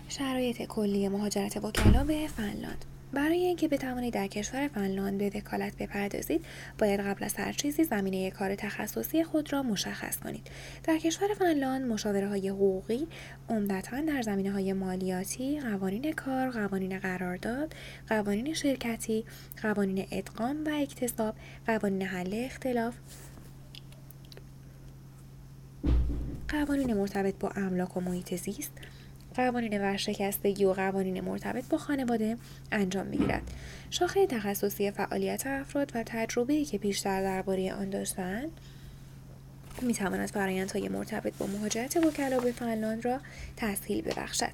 شرایط کلی مهاجرت وکلا به فنلاند. برای اینکه بتوانید در کشور فنلاند به وکالت بپردازید، باید قبل از هر چیزی زمینه کار تخصصی خود را مشخص کنید. در کشور فنلاند مشاوره‌های حقوقی عمدتاً در زمینه‌های مالیاتی، قوانین کار، قوانین قرارداد، قوانین شرکتی، قوانین ادغام و اکتساب، قوانین حل اختلاف، قوانین مرتبط با املاک و محیط زیست، قوانین ورشکستگی و قوانین مرتبط با خانواده انجام می‌گیرد. شاخه تخصصی فعالیت افراد و تجربه‌ای که پیشتر درباره آن داشته‌اند می‌تواند فرآیندهای مرتبط با مهاجرت وکلا به فنلاند را تسهیل ببخشد.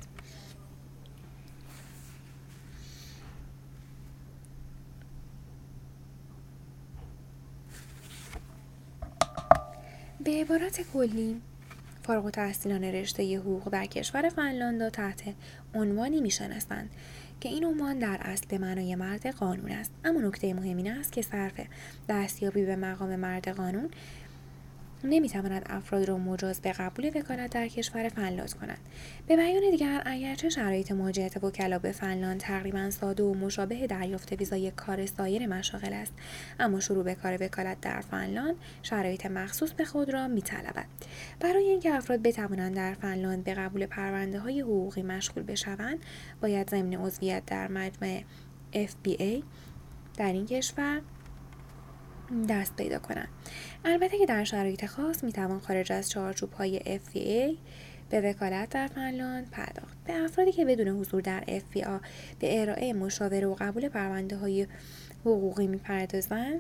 به عبارت کلی، فارغ التحصیلان رشته حقوق در کشور فنلاند را تحت عنوانی می‌شناسند که این عنوان در اصل به معنای مرد قانون است، اما نکته مهم این است که صرف دستیابی به مقام مرد قانون نمی‌تواند افراد را مجاز به قبول وکالت در کشور فنلاند کند. به بیان دیگر، اگرچه شرایط مهاجرت وکلا به فنلاند تقریباً ساده و مشابه دریافت ویزای کار سایر مشاغل است، اما شروع به کار وکالت در فنلاند شرایط مخصوص به خود را می‌طلبد. برای اینکه افراد بتوانند در فنلاند به قبول پرونده‌های حقوقی مشغول بشوند، باید ضمن عضویت در مجمع FBA در این کشور دست پیدا کنند. البته که در شرایط خاص میتوان خارج از چارچوب‌های FBA به وکالت در فنلاند پرداخت. به افرادی که بدون حضور در FBA به ارائه مشاوره و قبول پرونده‌های حقوقی میپردازند،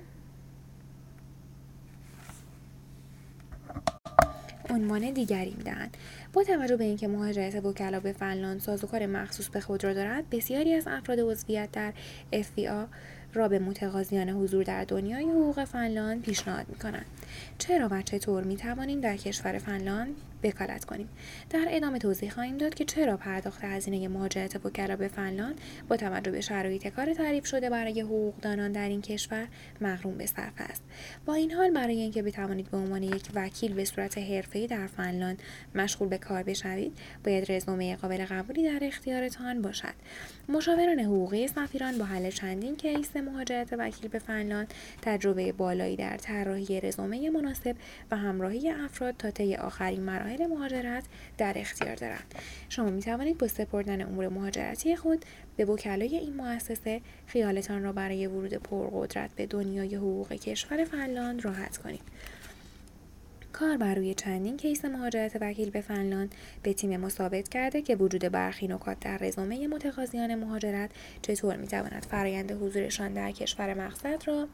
عنوان دیگری میدهند. با توجه به اینکه مهاجرت وکلا به فنلاند سازوکار مخصوص به خود را دارد، بسیاری از افراد عضویت در FBA را به متقاضیان حضور در دنیای حقوق فنلاند پیشنهاد می‌کنند. چرا و چطور می‌توانیم در کشور فنلاند وکالت کنیم؟ در ادامه توضیح خواهیم داد که چرا پرداخت هزینه مهاجرت وکلا به فنلاند با توجه به شرایط کار تعریف شده برای حقوقدانان در این کشور مغروم به صرفه است. با این حال، برای اینکه بتوانید به عنوان یک وکیل به صورت حرفه‌ای در فنلاند مشغول به کار بشوید، باید رزومه قابل قبولی در اختیارتان باشد. مشاوران حقوقی سفیران با حل چندین کیس مهاجرت وکیل به فنلاند تجربه بالایی در طراحی رزومه مناسب و همراهی افراد تا طی آخرین مراحل مهاجرت در اختیار دارند. شما می توانید با سپردن امور مهاجرتی خود به وکلای این مؤسسه خیالتان را برای ورود پرقدرت به دنیای حقوق کشور فنلاند راحت کنید. کار بر روی چندین کیس مهاجرت وکیل به فنلاند به تیم ما ثابت کرده که وجود برخی نکات در رزومه متقاضیان مهاجرت چطور می‌تواند فرآیند حضورشان در کشور مقصد را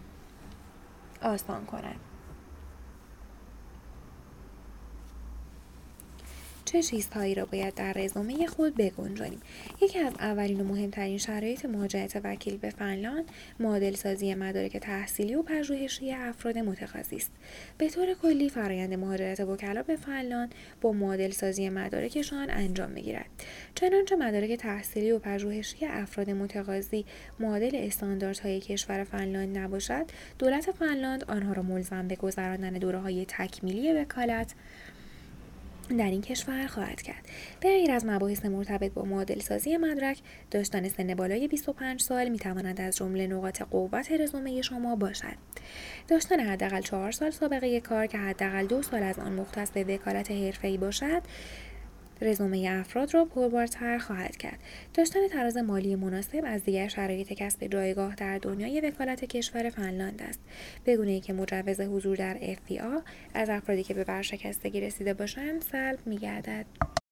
آسان کند. چه چیزهایی را باید در رزومه خود بگنجانیم؟ یکی از اولین و مهمترین شرایط مهاجرت وکیل به فنلاند معادل سازی مدارک تحصیلی و پژوهشی افراد متقاضی است. به طور کلی فرآیند مهاجرت وکلا به فنلاند با معادل سازی مدارکشان انجام می‌گیرد. چنانچه مدارک تحصیلی و پژوهشی افراد متقاضی معادل استانداردهای کشور فنلاند نباشد، دولت فنلاند آنها را ملزم به گذراندن دوره‌های تکمیلی وکالت در این کشور خواهد کرد. به غیر از مباحث مرتبط با معادل سازی مدرک، داشتن سن بالای 25 سال میتواند از جمله نقاط قوت رزومه شما باشد. داشتن حداقل 4 سال سابقه کار که حداقل 2 سال از آن مختص به وکالت حرفه‌ای باشد، رزومه افراد را پربارتر خواهد کرد. داشتن تراز مالی مناسب از دیگر شرایط کسب جایگاه در دنیای وکالت کشور فنلاند است، بگونه‌ای که مجوز حضور در FBA از افرادی که به ورشکستگی رسیده باشند سلب می‌گردد.